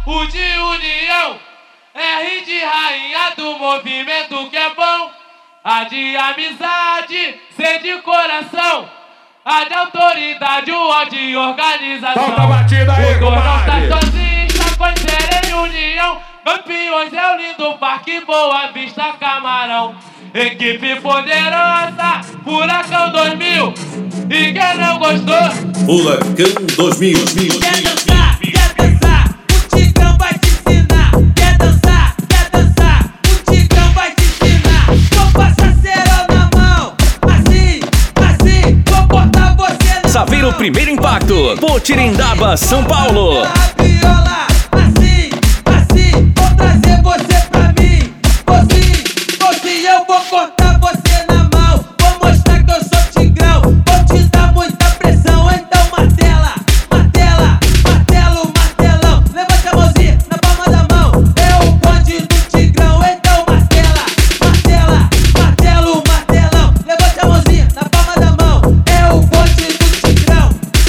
U de união, R de rainha do movimento que é bom. A de amizade, C de coração. A de autoridade, o O de organização. Solta a batida aí, o não tá compadre. sozinho, está com em união. Campeões é o lindo Parque Boa Vista Camarão. Equipe poderosa, Furacão 2000. E quem não gostou? Furacão 2000. Quer dançar, o Tigrão vai te ensinar. Quer dançar, o Tigrão vai te ensinar. Vou passar cerol na mão, assim, vou cortar você na Saveiro mão. Primeiro Impacto, Potirindaba, São Paulo. A viola, assim, vou trazer você pra mim. Você, eu vou cortar você na mão. Vou mostrar que eu sou Tigrão. Vou te dar muita pressão, então martela, martelão. Levanta a mãozinha na palma da mão. É o bonde do Tigrão, então martela, martelão. Levanta a mãozinha na palma da mão. É o bonde do Tigrão.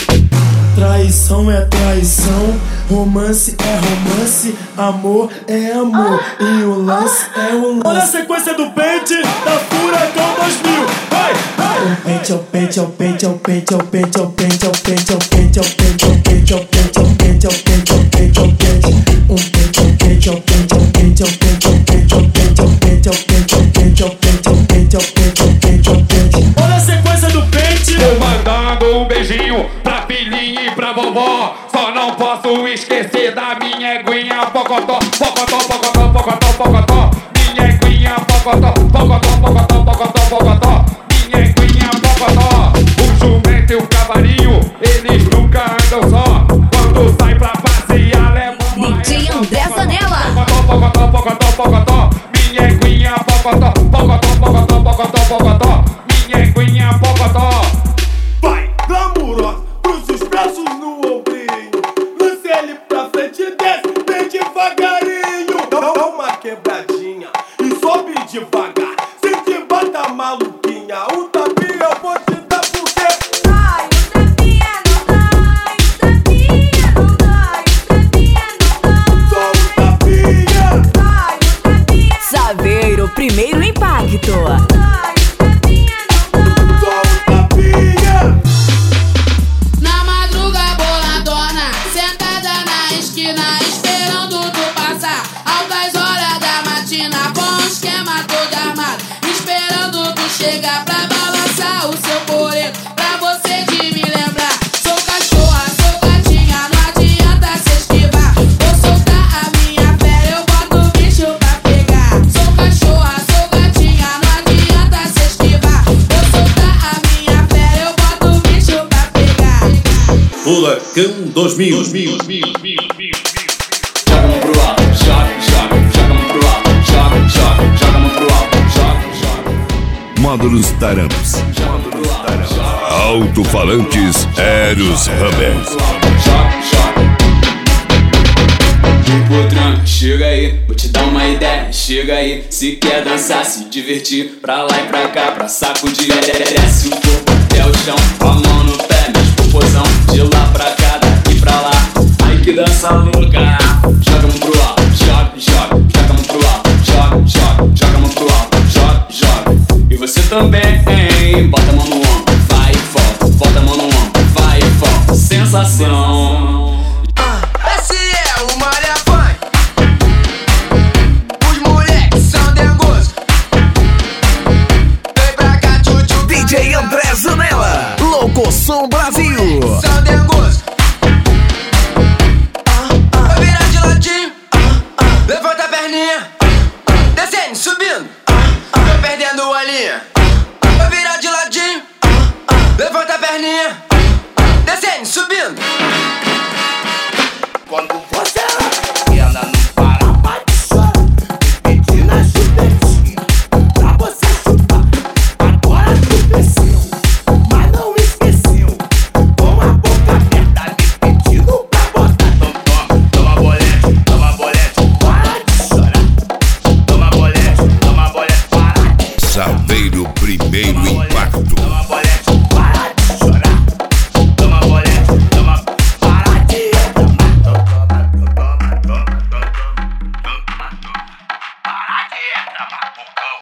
Traição é traição, romance é romance, amor é amor e o lance é o lance. Olha a sequência do pente da Furacão 2000. Vai! O pente é o pente, é o pente, é o pente, é o pente, é o pente, é o pente, é o pente, é o pente, é o pente, é o pente, é o pente, é o pente, é o pente, é o pente. Um pente é o pente, é o pente, é o pente, é o pente, é o pente, é o pente, é o pente, é o pente, é o pente, é o pente, é o pente, é o pente, é o pente, é o pente. Olha a sequência do pente. Tô mandando um beijinho pra filhinha e pra vovó. Só não posso esquecer da minha eguinha pocotó. Pocotó, pocotó, pocotó, pocotó. Minha eguinha pocotó, pocotó, pocotó, pocotó, pocotó. Minha eguinha pocotó. O jumento e o cavalinho, eles nunca andam só. Quando sai pra passear, levam DJ André Zanella. Pocotó, pocotó, pocotó, pocotó. Minha eguinha pocotó, pocotó, pocotó, pocotó, pocotó. Minha eguinha pocotó. Vai, glamurosa, cruza os braços no ombrinho. Lance ele pra frente e desce bem devagarinho. Dá uma quebradinha e sobe devagar. Se te bata maluquinha, o tapinha eu vou te dar porque... Ai, o tapinha não dá, o tapinha não dá, o tapinha não dá. Só o tapinha. Ai, o tapinha Saveiro Primeiro Impacto. não dá, o tapinha não dá. Só o tapinha. Na madruga boladona, sentada na esquina, esperando tu passar. Altas horas da matina, com esquema todo armado, esperando tu chegar pra balançar o seu coreto, pra você de me lembrar. Sou cachorra, sou gatinha, não adianta se esquivar. Vou soltar a minha fera, eu boto o bicho pra pegar. Sou cachorra, sou gatinha, não adianta se esquivar. Vou soltar a minha fera, eu boto o bicho pra pegar. Furacão 2000. Joga a mão pro alto, joga a mão pro alto, joga a mão pro alto, joga. Módulos Taramps. Alto-falantes Eros Hammer. Potran, chega aí, vou te dar uma ideia, chega aí. Se quer dançar, se divertir, pra lá e pra cá, pra sacudir. Desce o corpo até o chão, com a mão no pé, mexe popozão. De lá pra cá, daqui pra lá, ai que dança louca. Joga a mão pro alto, joga a mão pro alto, joga a mão pro alto, joga. E você também, hein? Bota a mão no ombro, vai e volta, bota a mão no ombro, vai e volta. Sensação. Esse é o Malha Funk. Os moleques são dengosos. Vem pra cá, tchutchu. DJ André Zanella, Locoção Brasil. São dengosos. Vai virar de ladinho. Levanta a perninha. Descendo, subindo. Tô perdendo a linha. Vai virar de ladinho. Levanta a perninha. Descendo, subindo. Quando